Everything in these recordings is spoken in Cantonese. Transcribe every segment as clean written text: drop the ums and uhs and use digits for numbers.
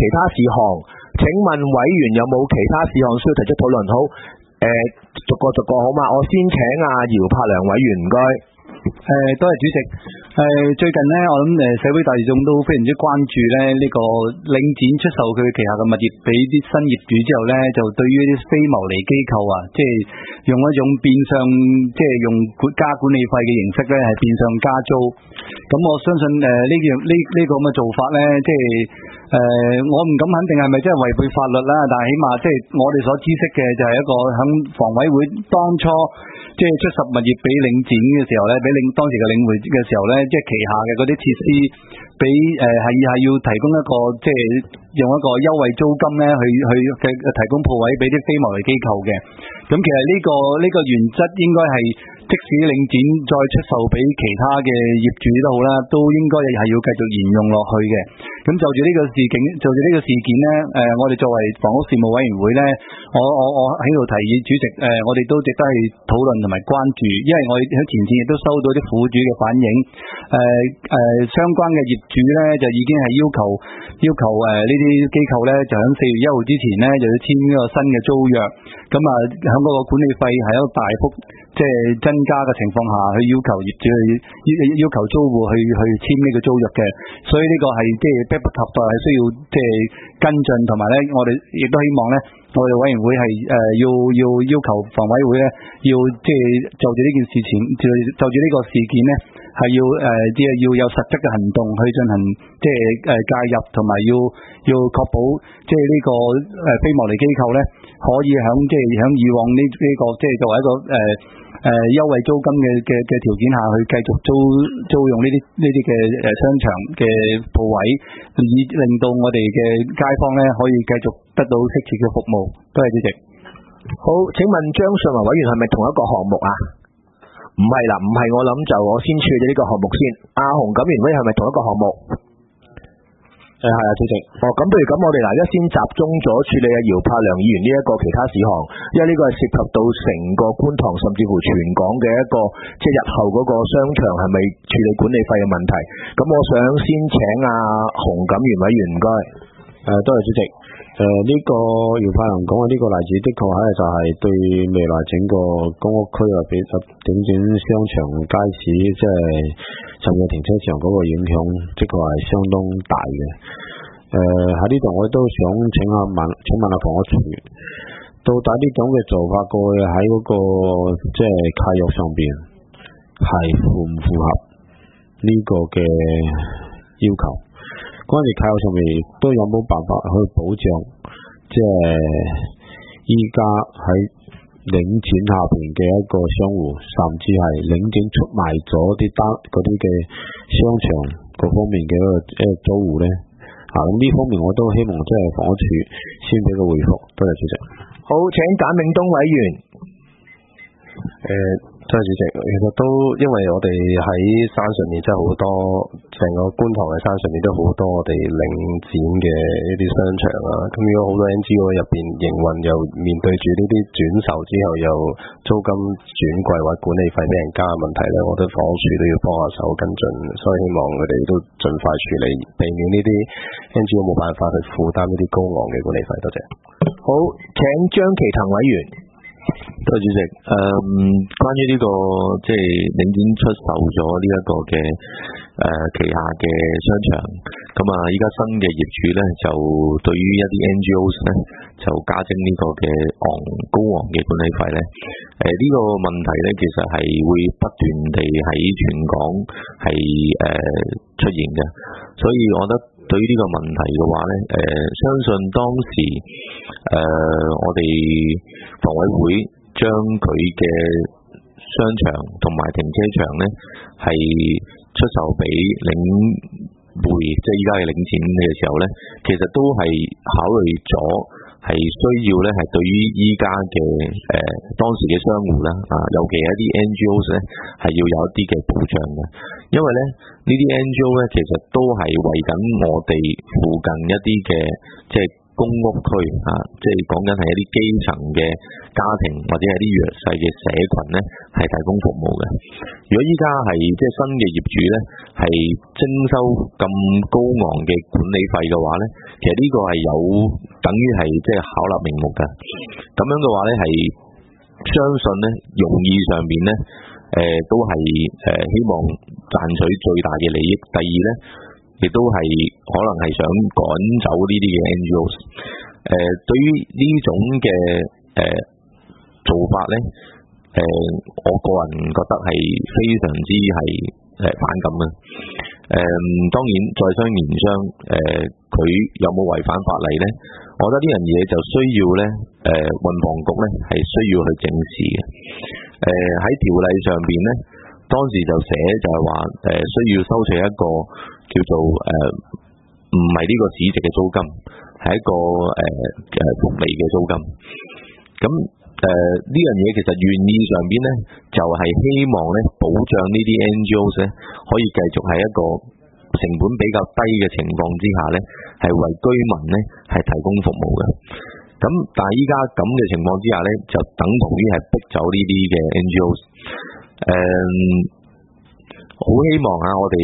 其他事項。請問委員有冇其他事項需要提出討論？好，逐個好嘛？我先請姚柏良委員，唔該。 多謝主席。最近呢，我諗社會大眾都非常之關注咧呢個領展出售佢旗下嘅物業俾啲新業主之後咧，就對於啲非牟利機構啊，即係用一種變相即係用加管理費嘅形式咧，係變相加租。咁我相信呢個咁嘅做法咧，即係我唔敢肯定係咪真係違背法律啦，但係起碼即係我哋所知悉嘅就係一個響房委會當初即係出售物業俾領展嘅時候咧，俾當時嘅領匯嘅時候咧，即係旗下嘅嗰啲設施俾係要提供一個即係用一個優惠租金咧去提供鋪位俾啲非牟利機構嘅。咁其實呢個原則應該係即使領展再出售俾其他嘅業主都好啦，都應該係要繼續沿用落去嘅。咁就住呢個事件咧，我哋作為房屋事務委員會咧，我喺度提議主席，我哋都值得去討論同埋關注，因為我哋喺前線亦都收到啲苦主嘅反映，相關嘅業主咧就已經係要求呢啲機構咧就喺4月1號之前咧就要簽呢個新嘅租約，咁啊喺嗰個管理費係一個大幅即係增加嘅情況下，去要求業主要求租戶去簽呢個租約嘅，所以呢個係即係迫不及待，係需要即係跟進，同埋咧我哋亦都希望咧我哋委員會係要求房委會咧要即係就住呢件事情就住呢個事件咧係即係要有實質嘅行動去進行即係介入，同埋要確保即係呢個非牟利機構咧可以響以往呢個即係作為一個優惠租金嘅條件下去繼續租用呢啲嘅商場嘅鋪位，以令到我哋嘅街坊咧可以繼續得到適切嘅服務。多謝主席。 好，請問張順華委員係咪同一個項目啊？唔係啦，唔係，我諗就我先處理呢個項目先。阿洪錦元委員係咪同一個項目？係啊，主席。咁不如咁，我哋而家先集中咗處理姚柏良議員呢一個其他事項，因為呢個係涉及到成個觀塘甚至乎全港嘅一個即係日後嗰個商場係咪處理管理費嘅問題。咁我想先請洪錦元委員，唔該。 多謝主席。呢個姚柏良講嘅呢個例子，的確係就係對未來整個公屋區啊，比領展商場街市即係甚至停車場嗰個影響，的確係相當大嘅。喺呢度我都想請問下房屋署，到底呢種嘅做法過去喺嗰個即係契約上邊係符唔符合呢個嘅要求？關於契約上面都有冇辦法去保障，即係依家喺領展下邊嘅一個商戶，甚至係領展出賣咗嗰啲嘅商場各方面嘅一個租戶咧。咁呢方面我都希望即係房屋署先俾個回覆。多謝主席。 好，請簡永東委員。 多謝主席。其實都因為我哋喺山上面真係好多，成個觀塘嘅山上面都好多我哋領展嘅一啲商場啊。咁如果好多 NGO 入邊營運又面對住呢啲轉售之後又租金轉貴或者管理費俾人加嘅問題咧，我覺得房屋署都要幫下手跟進，所以希望佢哋都盡快處理，避免呢啲 NGO 冇辦法去負擔呢啲高昂嘅管理費。多謝。 好，請張其騰委員。 多謝主席。關於呢個即係領展出售咗呢一個嘅旗下嘅商場，咁啊依家新嘅業主咧就對於一啲 NGOs 咧就加徵呢個嘅高昂嘅管理費咧。呢個問題咧其實係會不斷地喺全港係出現嘅，所以我覺得對於呢個問題嘅話咧，相信當時我哋房委會將佢嘅商場同埋停車場咧係出售俾領匯，即係依家嘅領展嘅時候咧，其實都係考慮咗係需要咧係對於依家嘅當時嘅商戶啦，尤其係一啲 NGOs 咧係要有一啲嘅保障嘅，因為咧呢啲 NGO 咧其實都係為緊我哋附近一啲嘅即係公屋區即係講緊係一啲基層嘅家庭或者係啲弱勢嘅社群咧，係提供服務嘅。如果依家係即係新嘅業主咧，係徵收咁高昂嘅管理費嘅話咧，其實呢個係有等於係即係巧立名目嘅。咁樣嘅話咧，係相信咧容易上面咧，都係希望賺取最大嘅利益。第二咧，亦都係可能係想趕走呢啲嘅 NGOs。對於呢種嘅做法咧，我個人覺得係非常之係反感嘅。當然在商言商，佢有冇違反法例咧？我覺得呢樣嘢就需要咧，運房局咧係需要去正視嘅。喺條例上邊咧，當時就寫就係話，需要收取一個叫做唔係呢個市值嘅租金，係一個福利嘅租金。咁呢樣嘢其實原意上邊咧，就係希望咧保障呢啲 NGOs 咧可以繼續喺一個成本比較低嘅情況之下咧，係為居民咧係提供服務嘅。咁但係依家咁嘅情況之下咧，就等同於係逼走呢啲嘅 NGOs。好希望我哋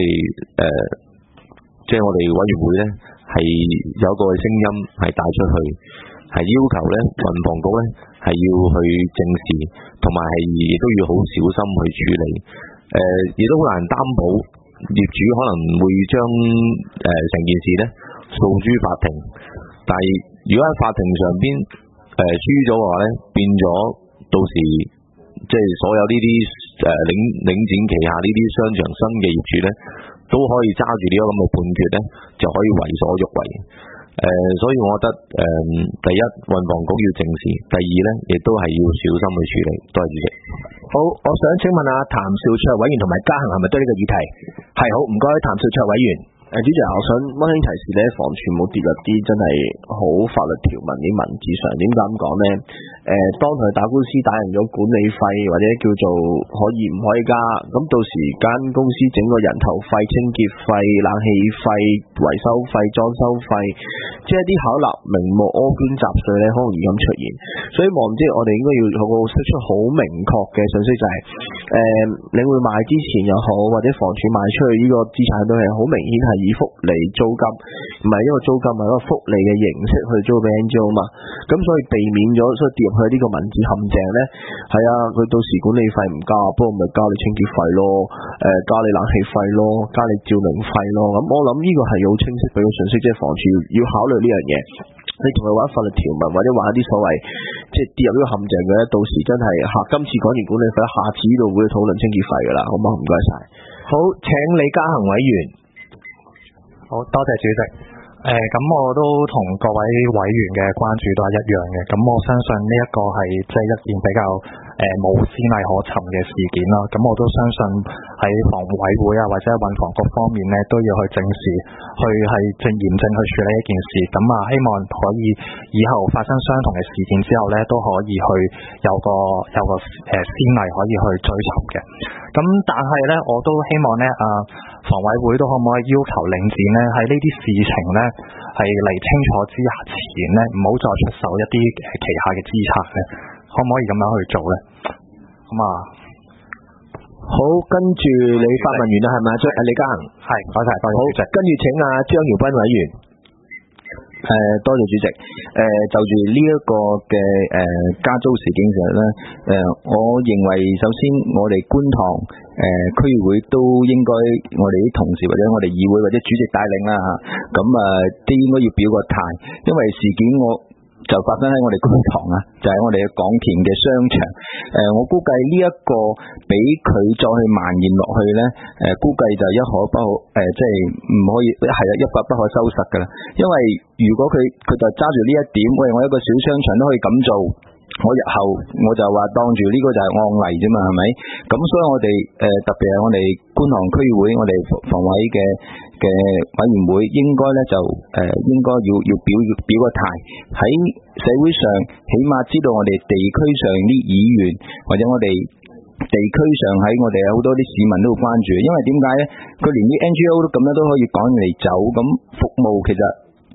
即係我哋委員會咧係有個聲音係帶出去，係要求咧運房局咧係要去正視，同埋係亦都要好小心去處理。亦都好難擔保業主可能會將成件事咧訴諸法庭，但係如果喺法庭上邊輸咗嘅話咧，變咗到時即係所有呢啲領展旗下呢啲商場新嘅業主咧，都可以揸住呢個咁嘅判決咧，就可以為所欲為。所以我覺得第一運房局要正視，第二咧亦都係要小心去處理。多謝主席。 好，我想請問下譚兆卓委員同埋嘉恒係咪對呢個議題？係，好，唔該，譚兆卓委員。 主席，我想溫馨提示咧，房署冇跌入啲真係好法律條文啲文字上。點解咁講呢？當佢打官司打贏咗管理費或者叫做可以唔可以加，咁到時間公司整個人頭費、清潔費、冷氣費、維修費、裝修費，即係啲巧立名目柯捐雜稅咧，好容易咁出現。所以望即係我哋應該要釋出好明確嘅信息，就係你會賣之前又好，或者房署賣出去呢個資產都係好明顯係以福利租金，唔係一個租金，係一個福利嘅形式去租俾 NGO 嘛。咁所以避免咗，所以跌入去呢個文字陷阱咧，係啊，佢到時管理費唔加，不過咪加你清潔費咯，加你冷氣費咯，加你照明費咯。咁我諗呢個係好清晰俾個信息，即係房署要考慮呢樣嘢。你同佢玩法律條文或者玩一啲所謂即係跌入呢個陷阱嘅咧，到時真係今次講完管理費，下次呢度會討論清潔費噶啦，好嗎？唔該晒。 好，請李嘉恒委員。 好多謝主席。咁我都同各位委員嘅關注都係一樣嘅。咁我相信呢一個係即係一件比較冇先例可尋嘅事件啦。咁我都相信喺房委會或者運房局方面咧，都要去正視，去係嚴正去處理一件事。咁希望可以以後發生相同嘅事件之後咧，都可以去有個先例可以去追尋嘅。咁但係咧，我都希望咧房委會都可唔可以要求領展咧喺呢啲事情咧係釐清楚之前咧，唔好再出售一啲旗下嘅資產咧，可唔可以咁樣去做咧？咁好，跟住你發問完啦，係咪啊？李嘉恒， 係，多謝。 好，跟住請張耀斌委員。 多謝主席。就住呢一個嘅加租事件嘅時候咧，我認為首先我哋觀塘區議會都應該我哋啲同事或者我哋議會或者主席帶領啦嚇，咁都應該要表個態，因為事件就發生喺我哋觀塘啊，就係我哋嘅廣田嘅商場。我估計呢一個俾佢再去蔓延落去咧，估計就一發不可，即係唔可以係啊，一發不可收拾噶啦。因為如果佢就揸住呢一點，喂，我一個小商場都可以咁做，我日後我就話當住呢個就係案例啫嘛，係咪？咁所以我哋特別係我哋觀塘區議會，我哋房委嘅委員會應該咧就應該要表個態，喺社會上起碼知道我哋地區上啲議員或者我哋地區上喺我哋有好多啲市民都會關注，因為點解咧？佢連啲 NGO 都咁樣都可以趕嚟走，咁服務其實就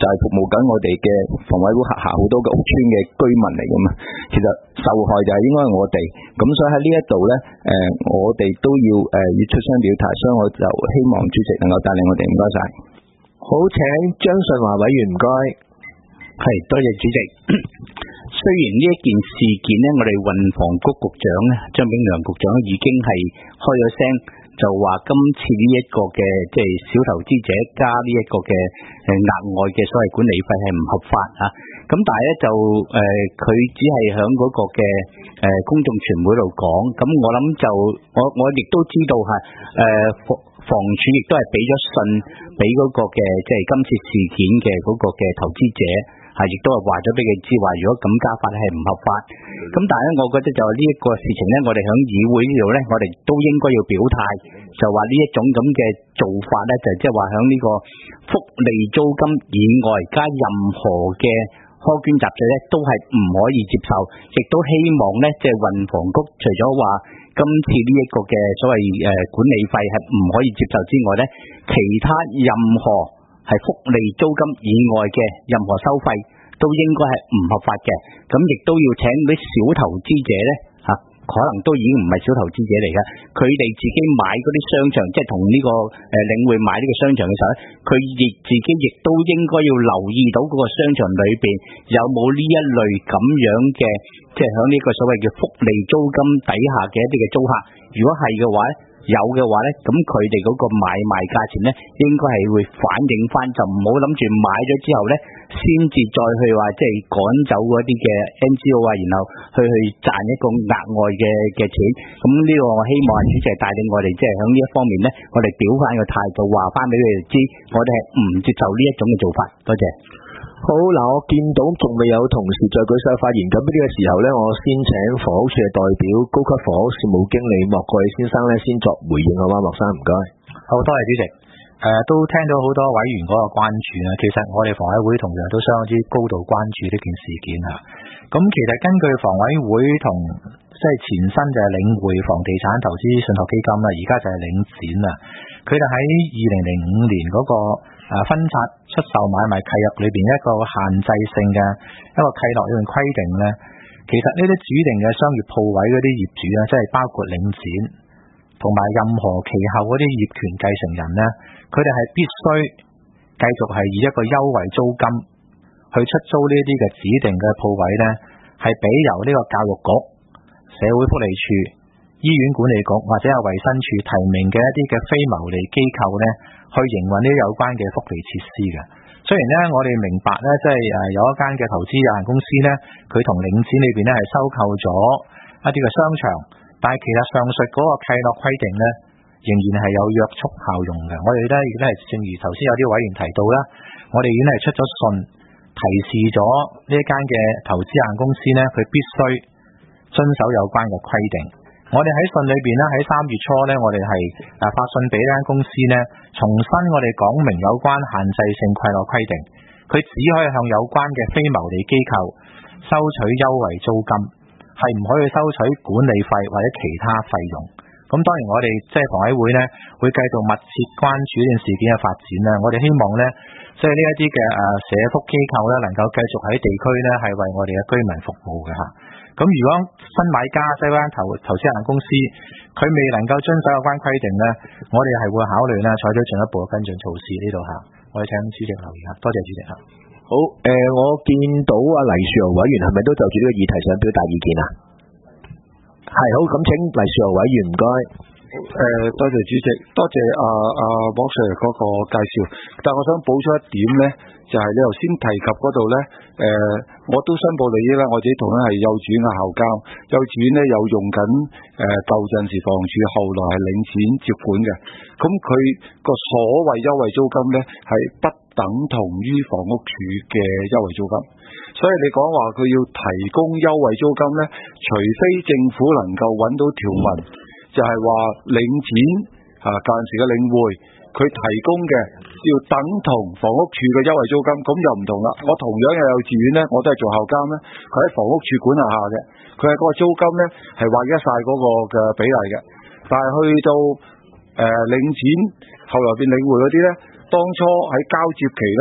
係服務緊我哋嘅房委會轄下好多嘅屋邨嘅居民嚟噶嘛。其實受害就係應該係我哋，咁所以喺呢一度咧，我哋都要出聲表態，所以我就希望主席能夠帶領我哋，唔該晒。 好，請張順華委員，唔該。 係，多謝主席。雖然呢一件事件呢，我哋運房局局長咧張炳良局長已經係開咗聲，就話今次呢一個嘅即係小投資者加呢一個嘅額外嘅所謂管理費係唔合法啊。咁但係咧就佢只係響嗰個嘅公眾傳媒度講，咁我諗就我亦都知道係房署亦都係俾咗信俾嗰個嘅即係今次事件嘅嗰個嘅投資者。亦都係話咗俾佢知，話如果咁加法係唔合法。咁但係咧，我覺得就係呢一個事情咧，我哋喺議會呢度咧，我哋都應該要表態，就話呢一種咁嘅做法咧，就即係話喺呢個福利租金以外加任何嘅苛捐雜稅咧，都係唔可以接受。亦都希望咧，即係運房局除咗話今次呢一個嘅所謂管理費係唔可以接受之外咧，其他任何係福利租金以外嘅任何收費都應該係唔合法嘅，咁亦都要請啲小投資者咧可能都已經唔係小投資者嚟嘅，佢哋自己買嗰啲商場，即係同呢個領匯買呢個商場嘅時候咧，佢自己亦都應該要留意到嗰個商場裏邊有冇呢一類咁樣嘅，即係響呢個所謂嘅福利租金底下嘅一啲嘅租客，如果係嘅話咧。有嘅話咧，咁佢哋嗰個買賣價錢咧，應該係會反映翻，就唔好諗住買咗之後咧，先至再去話即係趕走嗰啲嘅 NGO 啊，然後去賺一個額外嘅錢。咁呢個我希望主席帶領我哋即係喺呢一方面咧，我哋表翻個態度，話翻俾佢哋知，我哋係唔接受呢一種嘅做法。多謝。 好嗱，我見到仲未有同事再舉手發言，咁呢個時候咧，我先請房屋署嘅代表高級房屋事務經理莫國偉先生咧，先作回應好嗎？莫生，唔該。 好，多謝主席。都聽到好多委員嗰個關注啦。其實我哋房委會同樣都相當之高度關注呢件事件啊。咁其實根據房委會同即係前身就係領匯房地產投資信託基金啦，而家就係領展啦。佢哋喺2005年嗰個分拆出售買賣契約裏邊一個限制性嘅一個契諾裏邊規定咧，其實呢啲指定嘅商業鋪位嗰啲業主咧，即係包括領展同埋任何其後嗰啲業權繼承人咧，佢哋係必須繼續係以一個優惠租金去出租呢啲嘅指定嘅鋪位咧，係俾由呢個教育局、社會福利署、醫院管理局或者係衛生署提名嘅一啲嘅非牟利機構咧，去營運呢啲有關嘅福利設施嘅。雖然咧，我哋明白咧，即係有一間嘅投資有限公司咧，佢同領展裏邊咧係收購咗一啲嘅商場，但係其實上述嗰個契諾規定咧，仍然係有約束效用嘅。我哋咧亦都係正如頭先有啲委員提到啦，我哋已經係出咗信提示咗呢一間嘅投資有限公司咧，佢必須遵守有關嘅規定。我哋喺信裏邊咧，喺3月初咧，我哋係發信俾呢間公司咧，重新我哋講明有關限制性契諾規定，佢只可以向有關嘅非牟利機構收取優惠租金，係唔可以收取管理費或者其他費用。咁當然我哋即係房委會咧，會繼續密切關注呢件事件嘅發展啦。我哋希望咧，即係呢一啲嘅社福機構咧，能夠繼續喺地區咧係為我哋嘅居民服務嘅嚇。咁如果新買家即係間投資有限公司，佢未能夠遵守有關規定咧，我哋係會考慮咧採取進一步嘅跟進措施呢度嚇。我哋請主席留意下，多謝主席嚇。 好，我見到阿黎樹豪委員係咪都就住呢個議題想表達意見啊？係，好，咁請黎樹豪委員唔該。 多謝主席，多謝莫 Sir 嗰個介紹。但我想補充一點咧，就係你頭先提及嗰度咧，我都申報利益啦。我自己同樣係幼稚園嘅校監，幼稚園咧有用緊舊陣時房署，後來係領展接管嘅。咁佢個所謂優惠租金咧，係不等同於房屋署嘅優惠租金。所以你講話佢要提供優惠租金咧，除非政府能夠揾到條文，就係話領展舊陣時嘅領匯，佢提供嘅要等同房屋署嘅優惠租金，咁就唔同啦。我同樣有幼稚園咧，我都係做校監咧，佢喺房屋署管下嘅，佢係嗰個租金咧係劃一晒嗰個嘅比例嘅。但係去到領展後來變領匯嗰啲咧，當初喺交接期咧，可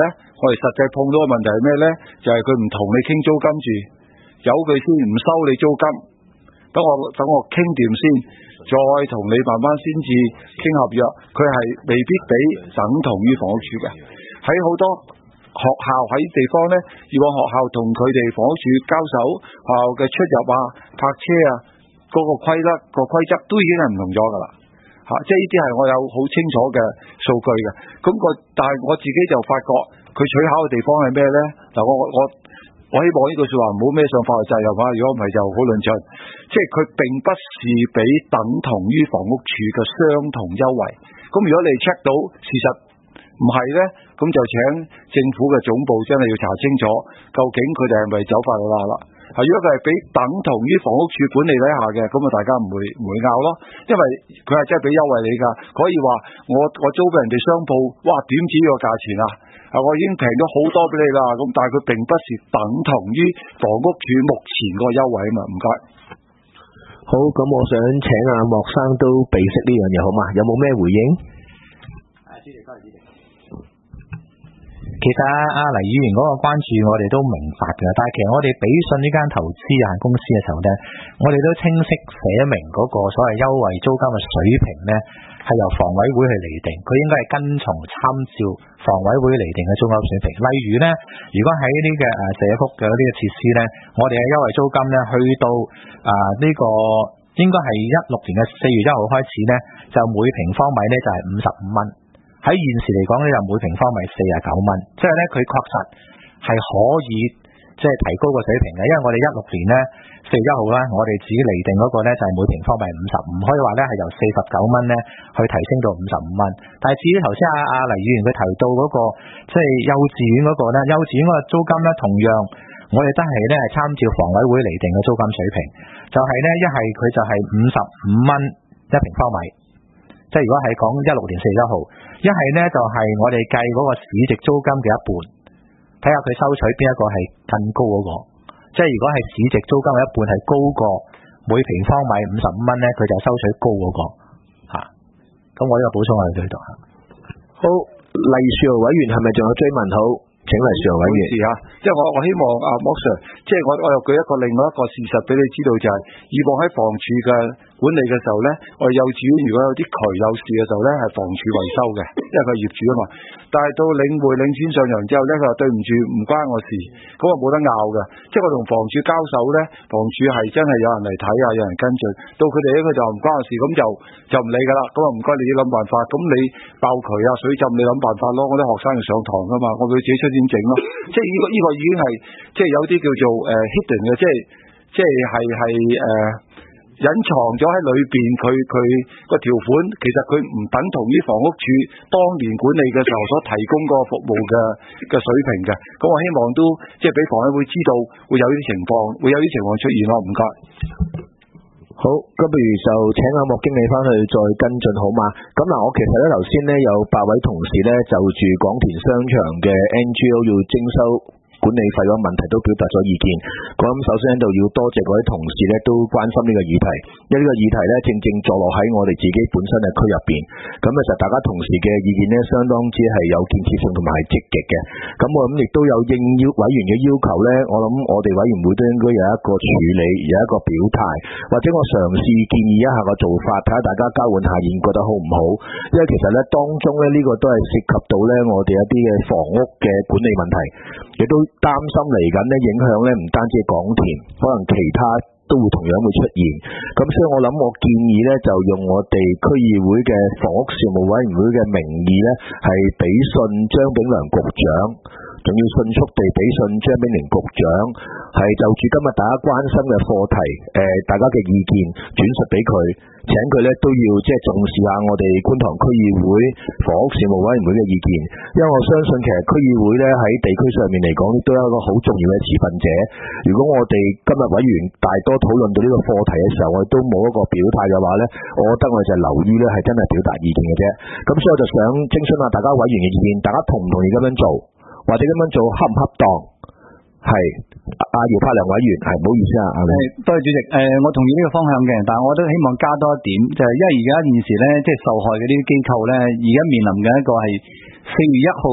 我哋實際碰到嘅問題係咩咧？就係佢唔同你傾租金住，由佢先唔收你租金，等我傾掂先，再同你慢慢先至傾合約。佢係未必比等同於房屋署嘅。喺好多學校喺地方咧，以往學校同佢哋房屋署交手，學校嘅出入啊、泊車啊，嗰個規則都已經係唔同咗噶啦。即係呢啲係我有好清楚嘅數據嘅。但係我自己就發覺佢取巧嘅地方係咩咧？嗱，我希望呢句說話唔好孭上法律責任啊！如果唔係就好論盡。即係佢並不是比等同於房屋署嘅相同優惠。咁如果你 check 到事實唔係咧，咁就請政府嘅總部真係要查清楚，究竟佢哋係咪走法律啦？如果佢係比等同於房屋署管理底下嘅，咁啊大家唔會拗咯，因為佢係真係俾優惠你㗎。可以話我租俾人哋商鋪，哇點止呢個價錢啊！我已經平咗好多俾你啦，咁但係佢並不是等同於房屋署目前個優惠啊嘛。唔該。 好，咁我想請阿莫生都俾識呢樣嘢好嘛？有冇咩回應？ 其實阿黎議員嗰個關注我哋都明白嘅，但係其實我哋俾信呢間投資有限公司嘅時候呢，我哋都清晰寫明嗰個所謂優惠租金嘅水平呢，係由房委會去釐定，佢應該係跟從參照房委會釐定嘅租金水平。例如呢，如果喺呢個社福嘅呢個設施呢，我哋嘅優惠租金呢，去到呢個應該係16年嘅4月1號開始呢，就每平方米呢就係55蚊。喺現時嚟講咧，就每平方米49蚊，即係咧佢確實係可以即係提高個水平嘅，因為我哋16年咧4月1號咧，我哋自己釐定嗰個咧就係每平方米55，可以話咧係由49蚊咧去提升到55蚊。但係至於頭先阿黎議員佢提到嗰個即係幼稚園嗰個咧，幼稚園嗰個租金咧同樣我哋都係咧係參照房委會釐定嘅租金水平，就係咧一係佢就係55蚊一平方米。即係如果係講16年4月1號，一係呢就係我哋計嗰個市值租金嘅一半，睇下佢收取邊一個係更高嗰個。即係如果係市值租金嘅一半係高過每平方米55蚊呢，佢就收取高嗰個。咁我呢個補充我哋喺度。 好，黎樹豪委員係咪仲有追問？好，請黎樹豪委員。 即係我希望阿莫 Sir， 即係我又舉另外一個事實俾你知道，就係以往喺房署嘅管理嘅時候咧，我哋幼稚園如果有啲渠有事嘅時候咧，係房署維修嘅，因為佢係業主啊嘛。但係到領匯領展上場之後咧，佢話對唔住，唔關我事，咁啊冇得拗嘅。即係我同房署交手咧，房署係真係有人嚟睇啊，有人跟進。到佢哋咧，佢就唔關我事，咁就唔理噶啦。咁啊唔該你要諗辦法。咁你爆渠啊水浸，你諗辦法咯。我啲學生要上堂噶嘛，我會自己出錢整咯。即係呢個已經係即係有啲叫做hidden 嘅，即係隱藏咗喺裏邊，佢個條款其實佢唔等同於房屋署當年管理嘅時候所提供個服務嘅水平嘅。咁我希望都即係俾房委會知道會有啲情況出現咯。唔該。 好，咁不如就請阿莫經理翻去再跟進好嘛？咁嗱，我其實咧頭先咧有8位同事咧就住廣田商場嘅 NGO 要徵收管理費嗰個問題都表達咗意見。咁首先喺度要多謝各位同事咧都關心呢個議題，因為呢個議題咧正正坐落喺我哋自己本身嘅區入邊。咁其實大家同事嘅意見咧相當之係有建設性同埋係積極嘅。咁我諗亦都有應委員嘅要求咧，我諗我哋委員會都應該有一個處理，有一個表態，或者我嘗試建議一下個做法，睇下大家交換下意見覺得好唔好？因為其實咧當中咧呢個都係涉及到咧我哋一啲嘅房屋嘅管理問題，亦都擔心嚟緊咧影響咧唔單止係廣田，可能其他都會同樣會出現。咁所以我諗我建議咧就用我哋區議會嘅房屋事務委員會嘅名義咧，係俾信張炳良局長，仲要迅速地俾信張炳良局長，係就住今日大家關心嘅課題，大家嘅意見轉述俾佢，請佢咧都要即係重視下我哋觀塘區議會房屋事務委員會嘅意見，因為我相信其實區議會咧喺地區上面嚟講都有一個好重要嘅持份者。如果我哋今日委員大多討論到呢個課題嘅時候，我哋都冇一個表態嘅話咧，我覺得我哋就留於咧係真係表達意見嘅啫。咁所以我就想徵詢下大家委員嘅意見，大家同唔同意咁樣做，或者咁樣做恰唔恰當？係阿姚柏良委員，係唔好意思啊， 多謝主席。我同意呢個方向嘅，但係我都希望加多一點，就係因為而家現時咧，即係受害嗰啲機構咧，而家面臨嘅一個係4月1號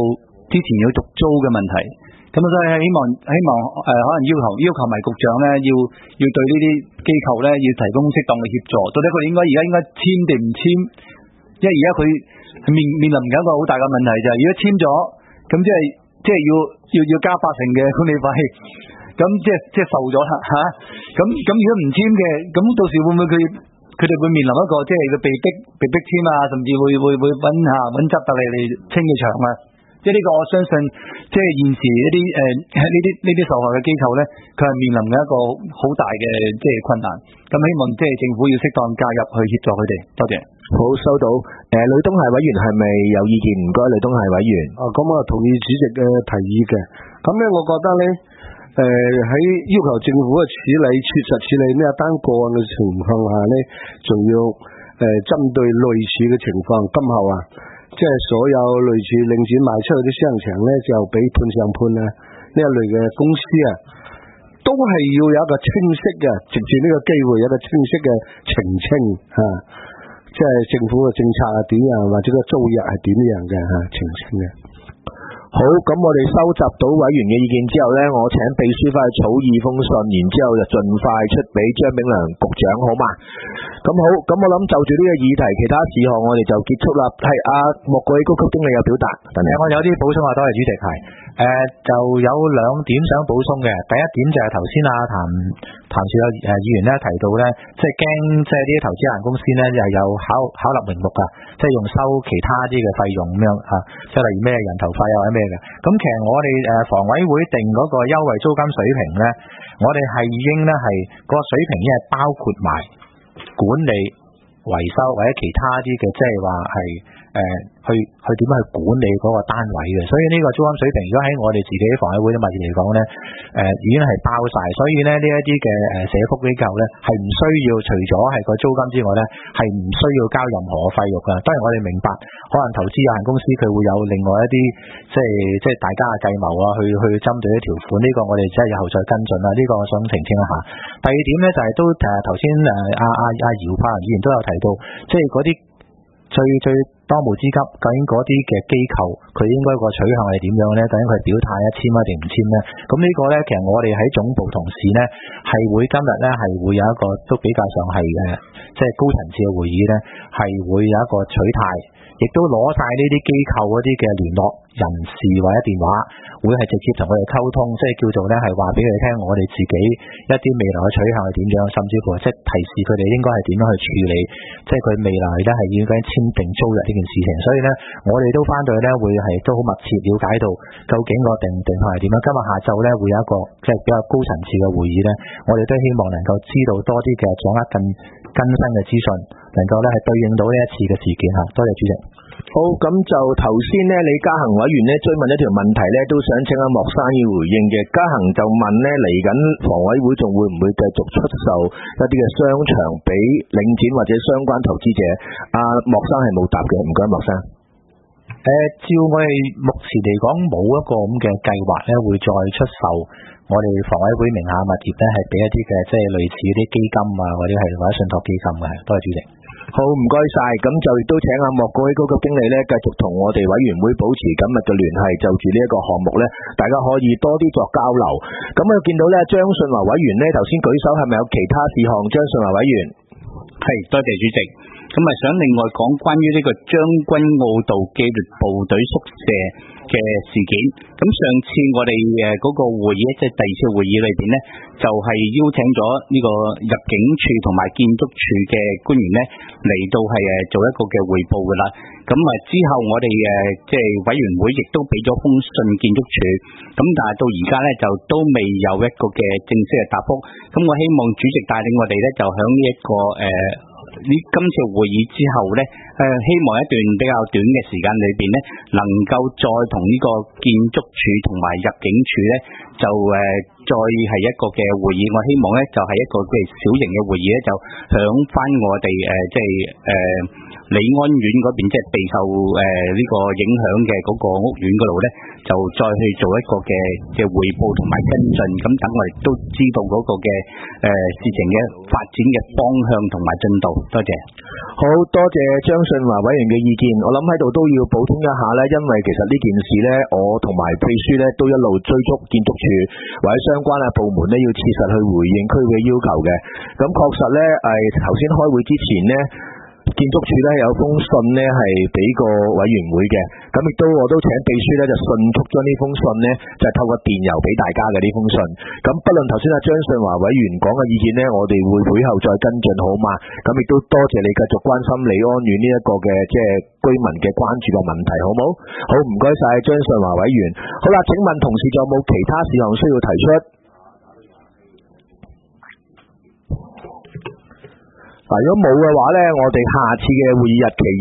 之前要續租嘅問題。咁所以希望可能要求埋局長咧，要對呢啲機構咧要提供適當嘅協助。到底佢哋而家應該簽定唔簽？因為而家佢面臨緊一個好大嘅問題就係，如果簽咗，咁即係要加8成嘅管理費，咁即係受咗啦嚇。咁如果唔簽嘅，咁到時會唔會佢哋會面臨一個即係被逼簽啊，甚至會揾執特嚟清嘅場啊？即係呢個我相信，即係現時一啲呢啲受害嘅機構咧，佢係面臨嘅一個好大嘅即係困難。咁希望即係政府要適當介入去協助佢哋。多謝。 好，收到。呂東賢委員係咪有意見？唔該，呂東賢委員。 咁我同意主席嘅提議嘅。咁咧，我覺得咧，喺要求政府嘅切實處理呢一單個案嘅情況下咧，仲要針對類似嘅情況，今後啊。即係所有類似領展賣出去啲商場咧，就俾判上判啊！呢一類嘅公司啊，都係要有一個清晰嘅，藉住呢個機會有一個清晰嘅澄清啊！即係政府嘅政策係點樣，或者個租約係點樣嘅澄清嘅。 好，咁我哋收集到委員嘅意見之後呢，我請秘書翻去草擬封信，然之後就盡快出俾張炳良局長，好嘛？咁好，咁我諗就住呢個議題，其他事項我哋就結束啦。係莫國高級經理有表達， 我有啲補充啊，多謝主席。就有2點想補充嘅。第一點就係頭先譚少議員咧提到咧，即係驚即係啲投資有限公司咧又有巧立名目啊，即係用收其他啲嘅費用咁樣嚇，即係例如咩人頭費啊或者咩嘅。咁其實我哋房委會定嗰個優惠租金水平咧，我哋係已經咧係個水平已經係包括埋管理、維修或者其他啲嘅，即係話係去點樣去管理嗰個單位嘅。所以呢個租金水平，如果喺我哋自己房委會嘅物業嚟講咧，已經係包晒。所以咧呢一啲嘅社福機構咧係唔需要除咗係個租金之外咧，係唔需要交任何費用㗎。當然我哋明白，可能投資有限公司佢會有另外一啲即係大家嘅計謀啊，去針對一條款。呢個我哋即係日後再跟進啦。呢個我想澄清一下。第二點咧就係都頭先姚柏良議員都有提到，即係嗰啲最當務之急，究竟嗰啲嘅機構佢應該個取向係點樣咧？究竟佢表態簽啊定唔簽咧？咁呢個咧其實我哋喺總部同事咧係會今日咧係會有一個都比較上係即係高層次嘅會議咧，係會有一個取態，亦都攞晒呢啲機構嗰啲嘅聯絡人士或者電話，會係直接同佢哋溝通，即係叫做咧係話俾佢哋聽，我哋自己一啲未來嘅取向係點樣，甚至乎即係提示佢哋應該係點樣去處理，即係佢未來咧係應該簽訂租約呢件事情。所以咧，我哋都翻到去咧會係都好密切了解到究竟個定向係點樣。今日下晝咧會有一個即係比較高層次嘅會議咧，我哋都希望能夠知道多啲嘅掌握更新嘅資訊，能夠咧係對應到呢一次嘅事件嚇。多謝主席。 好，咁就頭先呢，李嘉恒委員呢追問一條問題呢，都想請阿莫生要回應嘅。嘉恒就問呢，嚟緊房委會仲會唔會繼續出售一啲嘅商場俾領展或者相關投資者？莫生係冇答嘅，唔該莫生。 照我哋目前嚟講，冇一個咁嘅計劃咧，會再出售我哋房委會名下物業咧，係俾一啲嘅即係類似啲基金啊，或者信託基金嘅。多謝主席。 好，唔該晒。咁就亦都請阿莫國高級經理咧，繼續同我哋委員會保持緊密嘅聯繫，就住呢一個項目咧，大家可以多啲作交流。咁我見到咧，張信華委員咧，頭先舉手，係咪有其他事項？張信華委員， 係，多謝主席。咁想另外講關於呢個將軍澳道紀律部隊宿舍嘅事件。咁上次我哋嗰個會議，即係第2次會議裏邊呢，就係邀請咗呢個入境處同埋建築署嘅官員呢嚟到係做一個嘅匯報噶啦。咁之後我哋即係委員會亦都俾咗封信建築署，咁但係到而家呢，就都未有一個嘅正式嘅答覆。咁我希望主席帶領我哋呢，就響呢一個今次會議之後呢，希望一段比較短嘅時間裏邊呢，能夠再同呢個建築署同埋入境處呢，就再係一個嘅會議。我希望呢，就係一個小型嘅會議呢，就響翻我哋即係李安苑嗰邊，即係備受呢個影響嘅嗰個屋苑嗰度咧，就再去做一個嘅匯報同埋跟進，咁等我哋都知道嗰個嘅事情嘅發展嘅方向同埋進度。多謝。 好多謝張信華委員嘅意見，我諗喺度都要補充一下咧，因為其實呢件事咧，我同埋秘書咧都一路追逐建築署或者相關嘅部門咧，要切實去回應區嘅要求嘅。咁確實咧，頭先開會之前咧，建築署咧有封信咧係俾個委員會嘅，咁亦都我都請秘書咧就迅速將呢封信咧就透過電郵俾大家嘅呢封信。咁不論頭先阿張信華委員講嘅意見咧，我哋會會後再跟進好嘛。咁亦都多謝你繼續關心李安苑呢一個嘅即係居民嘅關注嘅問題，好冇？好，唔該晒張信華委員。好啦，請問同事仲有冇其他事項需要提出？如果冇嘅話咧，我哋下次嘅會議日期